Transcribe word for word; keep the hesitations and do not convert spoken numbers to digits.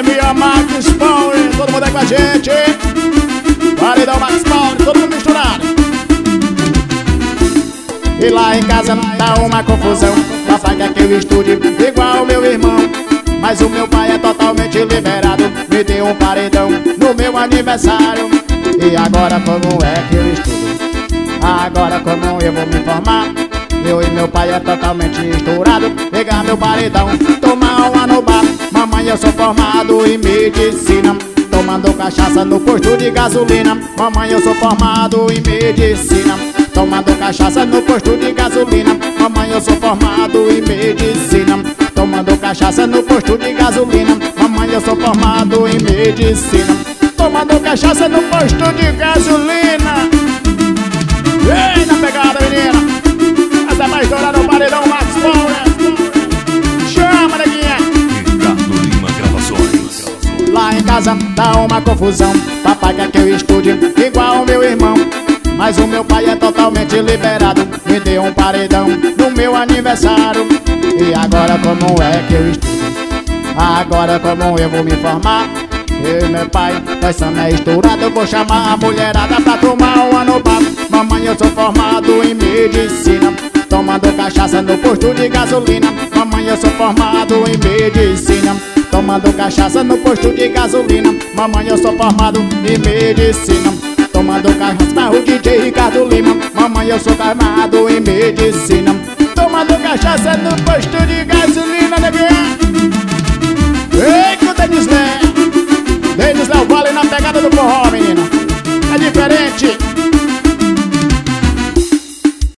Academia Max Power, todo mundo aí com a gente. Paredão Max Power, todo mundo misturado. E lá em casa tá uma confusão. Papai quer que eu estude igual o meu irmão, mas o meu pai é totalmente liberado. Me deu um paredão no meu aniversário. E agora como é que eu estudo? Agora como eu vou me formar? Eu e meu pai é totalmente estourado. Pegar meu paredão, tomar uma no bar. Mamãe, eu sou formado em medicina, tomando cachaça no posto de gasolina. Mamãe, eu sou formado em medicina, tomando cachaça no posto de gasolina. Mamãe, eu sou formado em medicina, tomando cachaça no posto de gasolina. Mamãe, eu sou formado em medicina, tomando cachaça no posto de gasolina. Vem na pegada, menina. Essa é mais dourada no paredão Max Power. Chama, neguinha. Ricardo Lima Gravações. Lá em casa tá uma confusão. Papai quer que eu estude igual o meu irmão, mas o meu pai é totalmente liberado. Me deu um paredão no meu aniversário. E agora como é que eu estudo? Agora como eu vou me formar? Eu e meu pai, nós somos estourados. Eu vou chamar a mulherada pra tomar uma no bar. Mamãe, eu sou formado em medicina, tomando cachaça no posto de gasolina. Mamãe, eu sou formado em medicina, tomando cachaça no posto de gasolina. Mamãe, eu sou formado em medicina, tomando cachaça o D J Ricardo Lima. Mamãe, eu sou formado em medicina, tomando cachaça no posto de gasolina.